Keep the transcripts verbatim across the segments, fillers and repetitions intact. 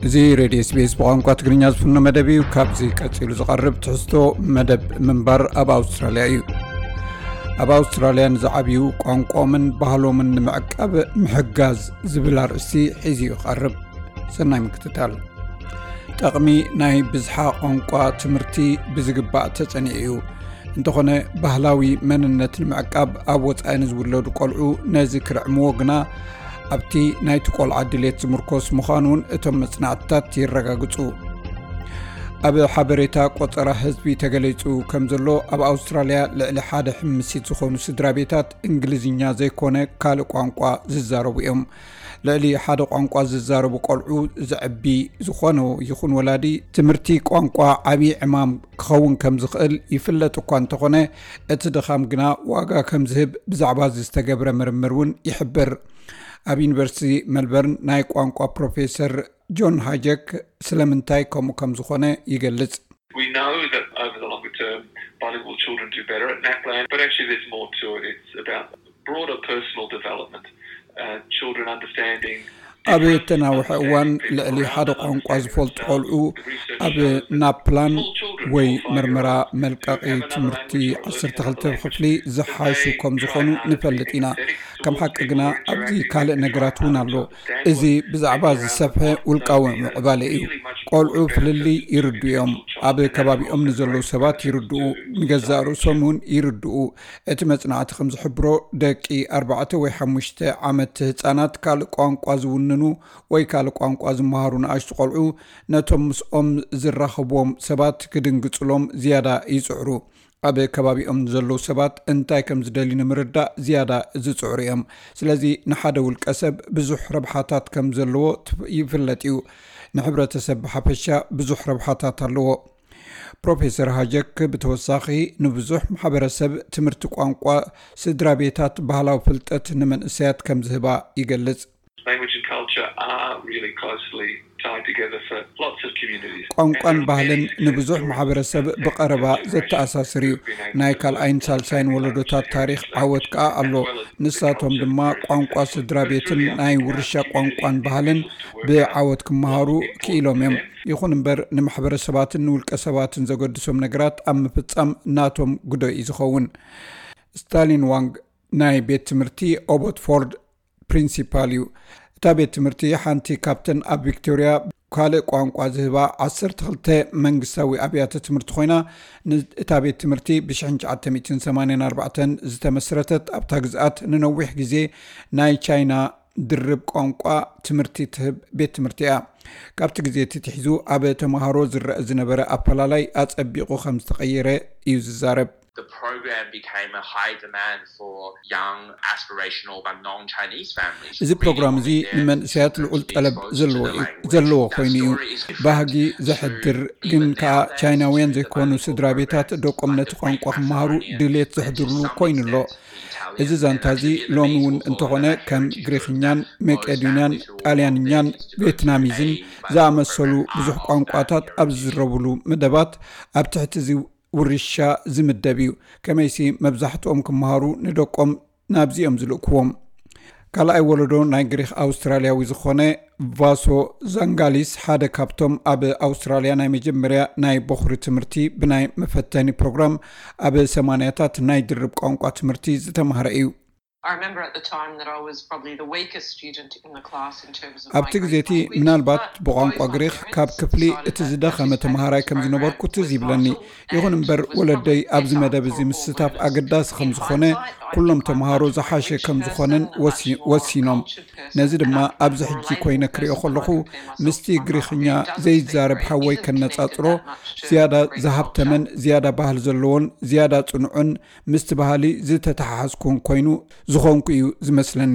زي راديو سبيس بقانقا تقرينيا زفنو مدبي وكابزي كاتسيلو زقرب تحستو مدب منبر أبا أستراليا يو أبا أستراليا نزعبيو قانقا من بحلو من معقب محقاز زبلار اسي حيزيو قرب سناي مكتتال تقمي ناي بزحا قانقا تمرتي بزقباء تتنعيو انتخونا بحلاوي من النت المعقب أبوت آنز ولود قلعو نازكر عموغنا أبتي نايتقول عدليت مركوس مخانون اتم مصنعتات يرغاغصو أب حبريتا قطره حزبي تغليصو كمزلو أب أستراليا لعل حاده حمسيت زخونو سدرابيتات انجليزينيا زيكونه كال قانقا ززاربيهم لعلي حاده قانقا ززاربو قلعو زعبي زخونو يخون ولادي تمرتي قانقا عبي عمام كخون كمزخل يفلت قان تخونه اتدخام غنا واغا كمزهب بزعبا زستغبر مرمرون يحبر أب يونيفرسيتي ملبورن ناي قانقا بروفيسور جون هاجك سلامنتاي كومو كمزخونه يغلص. We know that over the longer term bilingual children do better at NAPLAN, but actually there's more to it. It's about broader personal development, uh, children understanding أب تناوح وان لعلي حدا قانقا زفلت قلعو أب نابلان وي مرمرا ملقاقي تمرتي عصر تخلتب خفلي زحاشو كم زخونو نفلتينا كم حق اقنا أبزي كالق نقراتون اللو ازي بزعباز السفه والقاوم عبالي ايو قلعو فللي يردو يوم أب كبابي أم نزلو سبات يردو مجزارو سمون يردو اتمتنعات خمز حبرو داكي أربعة ويحمشت عامت هتانات كالق قانقا زون نو ወይ ካልእ ቋንቋ ዝመሃሩን አሽቆልዑ ነቶም ምስኦም ዝራኸቦም ሰባት ክድንግጽሎም ዝያዳ ይጽዕሩ ኣብ ከባቢኦም ዘለው ሰባት እንታይ ከም ዝደልዩ ንምርዳእ ዝያዳ ዝጽዕሩ እዮም ስለዚ ንሓደ ውልቀ ሰብ ብዙሕ ረብሓታት ከም ዘለዎ ይፍለጥ እዩ ንሕብረተሰብ ሓፈሻ ብዙሕ ረብሓታት ኣለዎ ፕሮፌሰር ሃጀክ ብተወሳኺ ንብዙሕ ማሕበረሰብ ትምህርቲ ቋንቋ ስድራቤታት ባህላዊ ፍልጠት ንመንእሰያት ከም ዝህባ ይገልጽ Language and culture are really closely tied together for lots of communities. ቋንቋን ባህልን ንብዙሕ ማሕበረሰብ በቀረባ ዘተኣሳስር እዩ ናይ ካልኣይን ሳልሳይን ወለዶታት ታሪኽ ዓወት ከዓ ኣሎ ንሳቶም ድማ ቋንቋ ስድራቤትን ናይ ውርሻ ቋንቋን ባህልን ብዓወት ክመሃሩ ክኢሎም እዮም ይኹን እምበር ንማሕበረሰባትን ንውልቀ ሰባትን ዘገድሶም ነገራት ኣብ ምፍጻም ናቶም ጉዳይ እዩ ዝኸውን ስታሊን ዋንግ ናይ ቤት ትምህርቲ ኦቦትፎርድ ፕሪንሲፓል እዩ እታ ቤት ትምህርቲ ሓንቲ ካፕተን ኣብ ቪክቶሪያ ካልእ ቋንቋ ዝህባ ዓሰርተ ክልተ መንግስታዊ ኣብያተ ትምህርቲ ኮይና እታ ቤት ትምህርቲ ብ1984 ዝተመስረተት ኣብታ ግዝኣት ንነዊሕ ግዜ ናይ ቻይና ድርብ ቋንቋ ትምህርቲ ትህብ ቤት ትምህርቲ እያ ካብቲ ግዜ ትትሒዙ ኣብ ተማሃሮ ዝረአ ዝነበረ ኣፈላላይ ኣጸቢቑ ከም ዝተቐየረ እዩ ዝዛረብ The program became a high demand for young aspirational but non-Chinese families. እዚ ፕሮግራም እዚ ንመንእሰያት ልዑል ጠለብ ዘለዎ ዘለዎ ኮይኑ እዩ ባህጊ ዘሕድር ግን ከዓ ቻይናውያን ዘይኮኑ ስድራቤታት ደቆም ነቲ ቋንቋ ክመሃሩ ድሌት ዘሕድርሉ ኮይኑሎ እዚ ዛንታዚ ሎሚ እውን እንተኾነ ከም ግሪክኛን መቄዶንያን ጣልያንኛን ቪየትናሚዝን ዝኣመሰሉ ብዙሕ ቋንቋታት ኣብ ዝረብሉ መደባት ኣብ ትሕቲ እዚ ውርሻ ዝምደብዩ ከመይሲ መብዛሕትኦም ክመሃሩ ንደቆም ናብዚኦም ዝልእክዎም ካልኣይ ወለዶ ናይ ግሪክ ኣውስትራልያዊ ዝኾነ ቫሶ ዛንጋሊስ ሓደ ካብቶም ኣብ ኣውስትራልያ ናይ መጀመርያ ናይ በኹሪ ትምህርቲ ብናይ መፈተኒ ፕሮግራም ኣብ ሰማንያታት ናይ ድርብ ቋንቋ ትምህርቲ ዝተምሃረ እዩ I remember at the time that I was probably the weakest student in the class in terms of ኣብቲ ግዜቲ ምናልባት ብቋንቋ ግሪክ ካብ ክፍሊ እቲ ዝደኸመ ተምሃራይ ከም ዝነበርኩ ትዝ ይብለኒ ይኹን እምበር ወለደይ ኣብዚ መደብ እዚ ምስታፍ ኣገዳሲ ከም ዝኾነ ኩሎም ተምሃሮ ዝሓሸ ከም ዝኾነን ወሲኖም ነዚ ድማ ኣብዚ ሕጂ ኮይነ ክሪኦ ከለኹ ምስቲ ግሪክኛ ዘይዛረብ ሓወይ ከነጻጽሮ ዝያዳ ዝሃብተመን ዝያዳ ባህል ዘለዎን ዝያዳ ጽኑዕን ምስቲ ባህሊ ዝተተሓሓዝኩን ኮይኑ ዝኾንኩ እዩ ዝመስለኒ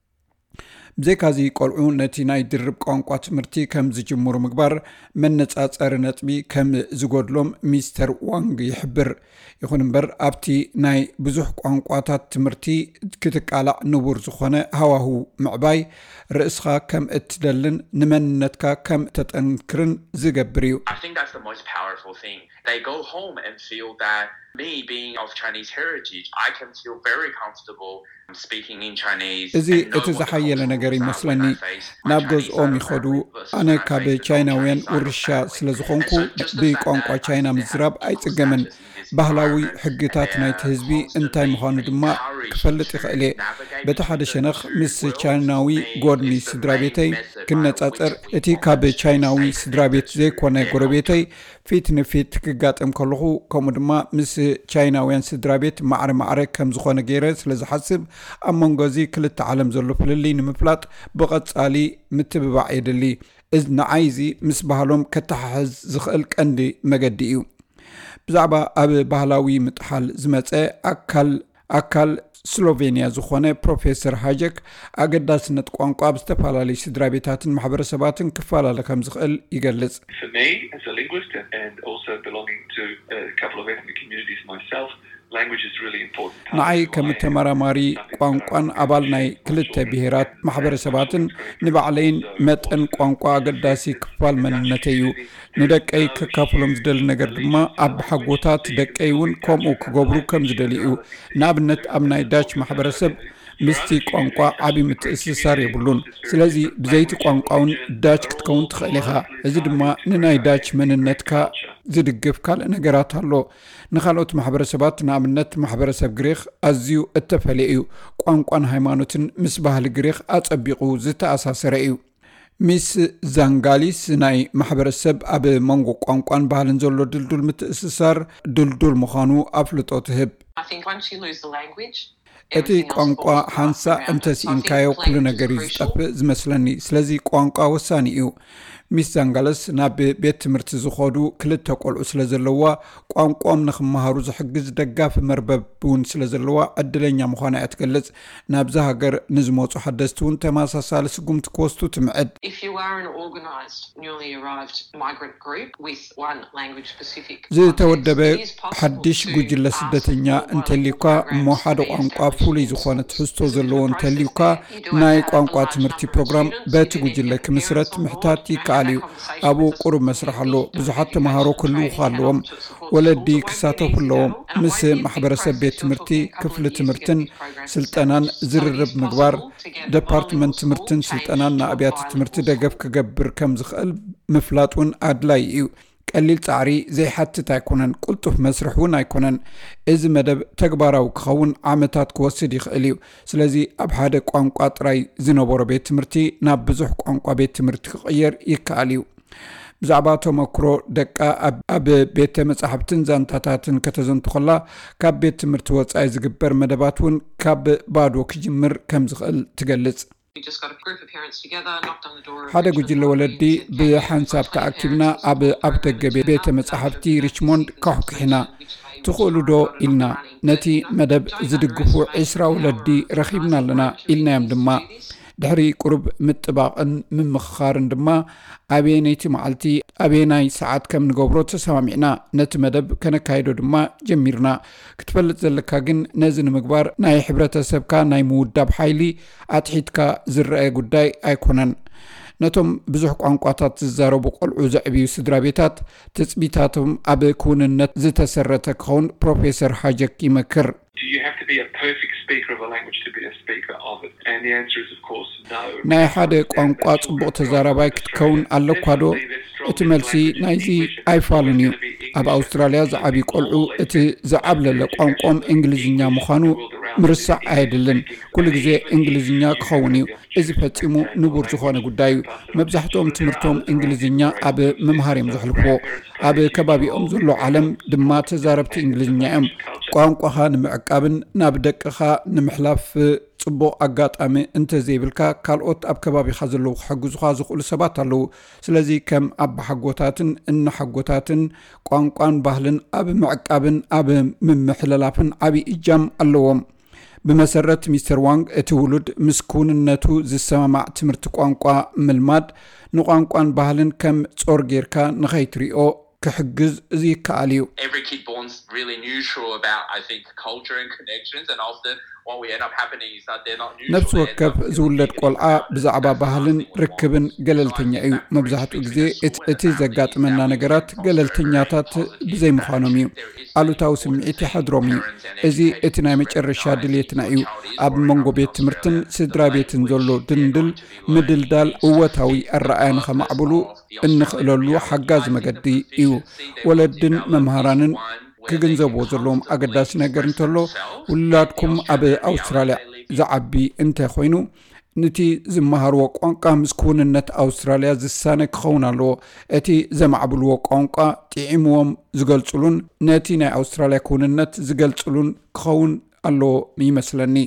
ብዘይካዚ ቆልዑ ነቲ ናይ ድርብ ቋንቋ ትምህርቲ ከም ዝጅምሩ ምግባር መነጻጸሪ ነጥቢ ከም ዝጎድሎም ሚስተር ዋንግ ይሕብር ይኹን እምበር ኣብቲ ናይ ብዙሕ ቋንቋታት ትምህርቲ ክትቃላዕ ንቡር ዝኾነ ሃዋሁ ምዕባይ ርእስኻ ከም እትደልን ንመንነትካ ከም ተጠንክርን ዝገብር እዩ I think that's the most powerful thing. They go home and feel that me being of Chinese heritage, I can feel very comfortable speaking in Chinese. እዚ እቲ ዝሓየለ ነገር ነገር ይመስለኒ ናብ ገዝኦም ይኸዱ ኣነ ካብ ቻይናውያን ውርሻ ስለ ዝኾንኩ ብቋንቋ ቻይና ምዝራብ ኣይጽገምን ባህላዊ ሕግታት ናይቲ ህዝቢ እንታይ ምዃኑ ድማ ክፈልጥ ይኽእል እየ በቲ ሓደ ሸነኽ ምስ ቻይናዊ ጎድኒ ስድራቤተይ ክነጻጸር እቲ ካብ ቻይናዊ ስድራቤት ዘይኮነ ጎረቤተይ ፊት ንፊት ክጋጠም ከለኹ ከምኡ ድማ ምስ ቻይናውያን ስድራቤት ማዕረ ማዕረ ከም ዝኾነ ገይረ ስለ ዝሓስብ ኣብ መንጎዚ ክልተ ዓለም ዘሎ ፍልልይ ንምፍላጥ ብቐጻሊ ምትብባዕ የድሊ እዚ ንዓይዚ ምስ ባህሎም ከተሓሕዝ ዝኽእል ቀንዲ መገዲ እዩ ብዛዕባ ኣብ ባህላዊ ምጥሓል ዝመፀ ኣካል ኣካል ስሎቬንያ ዝኾነ ፕሮፌሰር ሃጀክ ኣገዳስነት ቋንቋ ብዝተፈላለዩ ስድራቤታትን ማሕበረሰባትን ክፈላለ ከም ዝኽእል ይገልጽ For me as a linguist and also belonging to a couple of ethnic communities myself language is really important. ንዓይ ከም ተመራማሪ ቋንቋን ኣባል ናይ ክልተ ብሄራት ማሕበረሰባትን ንባዕለይን መጠን ቋንቋ ኣገዳሲ ክፋል መንነተይ እዩ ንደቀይ ክካፈሎም ዝደሊ ነገር ድማ ኣብ ሓጎታት ደቀይ እውን ከምኡ ክገብሩ ከም ዝደሊ እዩ ንኣብነት ኣብ ናይ ዳች ማሕበረሰብ ምስቲ ቋንቋ ዓቢ ምትእስሳር የብሉን ስለዚ ብዘይቲ ቋንቋውን ዳች ክትከውን ትኽእል ኢኻ እዚ ድማ ንናይ ዳች መንነትካ ዝድግፍ ካልእ ነገራት ኣሎ ንኻልኦት ማሕበረሰባት ንኣብነት ማሕበረሰብ ግሪኽ ኣዝዩ እተፈልየ እዩ ቋንቋን ሃይማኖትን ምስ ባህሊ ግሪኽ ኣጸቢቑ ዝተኣሳሰረ እዩ ሚስ ዛንጋሊስ ናይ ማሕበረሰብ ኣብ መንጎ ቋንቋን ባህልን ዘሎ ድልዱል ምትእስሳር ድልዱል ምዃኑ ኣፍልጦ ትህብ I think once you lose the language እቲ ቋንቋ ሓንሳ እንተሲኢንካዮ ኩሉ ነገር እዩ ዝጠፍእ ዝመስለኒ ስለዚ ቋንቋ ወሳኒ እዩ ሚስ ዛንጋለስ ናብ ቤት ትምህርቲ ዝኸዱ ክልተ ቆልዑ ስለ ዘለዋ ቋንቋም ንኽመሃሩ ዝሕግዝ ደጋፊ መርበብ እውን ስለ ዘለዋ ዕድለኛ ምዃና እያ ትገልጽ ናብዛ ሃገር ንዝመፁ ሓደስቲ እውን ተመሳሳሊ ስጉምቲ ክወስዱ ትምዕድ if you are an organised newly arrived migrant group with one language specific ዝተወደበ ሓድሽ ጉጅለ ስደተኛ እንተልዩካ እሞ ሓደ ቋንቋ ፍሉይ ዝኾነ ትሕዝቶ ዘለዎ እንተልዩካ ናይ ቋንቋ ትምህርቲ ፕሮግራም በቲ ጉጅለ ክምስረት ምሕታት ይከኣል እዩ ኣብኡ ቁሩብ መስርሕ ኣሎ ብዙሓት ተምሃሮ ክህልዉ ኣለዎም ወለዲ ክሳተፉ ኣለዎም ምስ ማሕበረሰብ ቤት ትምህርቲ ክፍሊ ትምህርትን ስልጠናን ዝርርብ ምግባር ዲፓርትመንት ትምህርትን ስልጠናን ንኣብያተ ትምህርቲ ደገፍ ክገብር ከም ዝኽእል ምፍላጥ እውን ኣድላይ እዩ ቀሊል ጻዕሪ ዘይሓትት ኣይኮነን ቁልጡፍ መስርሕ እውን ኣይኮነን እዚ መደብ ተግባራዊ ክኸውን ዓመታት ክወስድ ይኽእል እዩ ስለዚ ኣብ ሓደ ቋንቋ ጥራይ ዝነበሮ ቤት ትምህርቲ ናብ ብዙሕ ቋንቋ ቤት ትምህርቲ ክቕየር ይከኣል እዩ ብዛዕባ ተመክሮ ደቃ ኣብ ቤተ መጻሕፍትን ዛንታታትን ከተዘንቱ ከላ ካብ ቤት ትምህርቲ ወጻኢ ዝግበር መደባት እውን ካብ ባዶ ክጅምር ከም ዝኽእል ትገልጽ you just got a group of parents together knocked on the door ሓደ ጉጅለ ወለዲ ብሓንሳብ ተኣኪብና ኣብ ኣብ ደገ ቤተ መጻሕፍቲ ሪችሞንድ ካሕክሕና ትኽእሉ ዶ ኢልና ነቲ መደብ ዝድግፉ ዒስራ ወለዲ ረኺብና ኣለና ኢልናዮም ድማ ድሕሪ ቁሩብ ምጥባቕን ምምኽኻርን ድማ ኣበየነይቲ መዓልቲ ኣበየናይ ሰዓት ከም ንገብሮ ተሰማሚዕና ነቲ መደብ ከነካይዶ ድማ ጀሚርና ክትፈልጥ ዘለካ ግን ነዚ ንምግባር ናይ ሕብረተሰብካ ናይ ምውዳብ ሓይሊ ኣትሒትካ ዝረአ ጉዳይ ኣይኮነን ነቶም ብዙሕ ቋንቋታት ዝዛረቡ ቆልዑ ዘዕብዩ ስድራ ቤታት ትጽቢታቶም ኣብ ክውንነት ዝተሰረተ ክኸውን ፕሮፌሰር ሃጀክ ይመክር Do you have to be a perfect speaker of a language to be a speaker of it? And the answer is of course no. ናይ ሓደ ቋንቋ ጽቡቕ ተዛራባይ ክትከውን ኣለኳ ዶ እቲ መልሲ ናይዚ ኣይፋሉን እዩ ኣብ ኣውስትራልያ ዝዓብዩ ቆልዑ እቲ ዝዓብለለ ቋንቋም እንግሊዝኛ ምዃኑ ምርሳዕ ኣይደልን ኩሉ ግዜ እንግሊዝኛ ክኸውን እዩ እዚ ፈጺሙ ንቡር ዝኾነ ጉዳይ እዩ መብዛሕትኦም ትምህርቶም እንግሊዝኛ ኣብ ምምሃር እዮም ዘሕልፍዎ ኣብ ከባቢኦም ዘሎ ዓለም ድማ ተዛረብቲ እንግሊዝኛ እዮም ቋንቋኻ ንምዕቃብን ናብ ደቅኻ ንምሕላፍ ጽቡቕ ኣጋጣሚ እንተዘይብልካ ካልኦት ኣብ ከባቢኻ ዘለዉ ክሕግዙኻ ዝኽእሉ ሰባት ኣለዉ ስለዚ ከም ኣብ ሓጎታትን እንሓጎታትን ቋንቋን ባህልን ኣብ ምዕቃብን ኣብ ምምሕልላፍን ዓብዪ እጃም ኣለዎም ብመሰረት ሚስተር ዋንግ እቲ ውሉድ ምስ ክውንነቱ ዝሰማማዕ ትምህርቲ ቋንቋ ምልማድ ንቋንቋን ባህልን ከም ጾር ጌርካ ንኸይትሪኦ ክሕግዝ ይከኣል እዩ Every kid born's really neutral about I think culture and connections and often what we end up happening is that they're not neutral. نفس وكب زولد قلعة بزعبا بهلن ركبن قللتنيا أيو مبزحت وجزي اتي زقات منا نقرات قللتنياتات بزي مخانوميو قالو تاو سمعيتي حدروميو ازي اتنا مجرشا دليتنا ايو اب منغو بيت مرتن سدرا بيتن زولو دندل مدل دال قوتاوي الرأيان خمعبلو انخلولو حقاز مقدي ايو ولدن ممهرانن كجنزبو زلوم أقداس نقرنتلو ولادكم أبي أستراليا زعبي انت خوينو نتي زمهر وقوانقا مسكون النت أستراليا زسانك خونالو اتي زمعبل وقوانقا تعيموهم زقلتلون نتي نا أستراليا كون النت زقلتلون خون اللو ميمسلني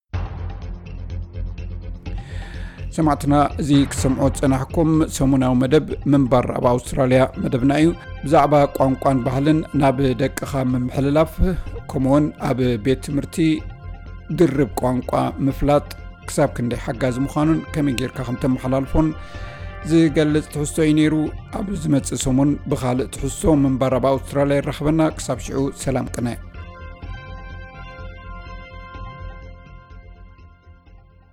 سمعتنا زي كسمعوت سنحكم سمونا ومدب من بر أبا أستراليا مدبنا أيو بزعبا قوانقوان بحلن ناب دك خام محللاف كمون أب بيت مرتي درب قوانقوا مفلات كساب كندي حقاز مخانون كمين غير كخمتم محلالفون زي قلت تحسو ينيرو أب زمت سمون بخالق تحسو من بر أبا أستراليا رخبنا كساب شعو سلام قناي